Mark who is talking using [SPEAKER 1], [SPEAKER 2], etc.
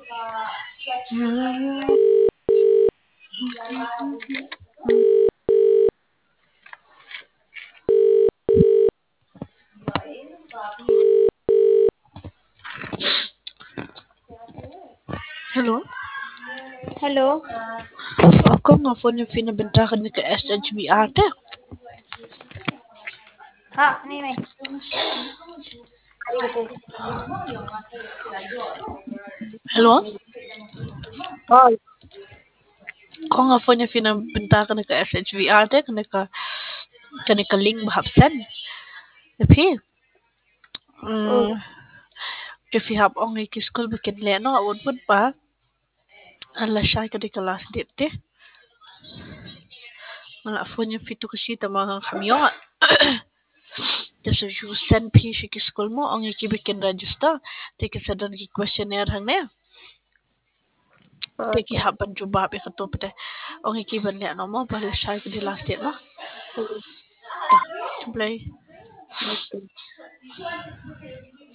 [SPEAKER 1] Hello.
[SPEAKER 2] Hello.
[SPEAKER 1] Ako nga phone yung pinabentakan ni ka SHB ate.
[SPEAKER 2] हाँ नहीं नहीं ठीक है
[SPEAKER 1] Hello.
[SPEAKER 2] और
[SPEAKER 1] Ako nga phone yung pinabentakan ni ka SHB ate. Kanika link bahapsan. Tapi,
[SPEAKER 2] oh
[SPEAKER 1] if you have only school bikin leno, awon pun pa. Ala siya kanika last date te. Wala phone yung fito kasi mga kamyo. Tapos you send page ki school mo, ang ikibikin register. Take sa dan ki questionnaire hang na. Take
[SPEAKER 2] okay
[SPEAKER 1] hapan juba be ka to pete. Ang ikiban niya no mo, bala siya ka di last date no. Ta, play.
[SPEAKER 2] Okay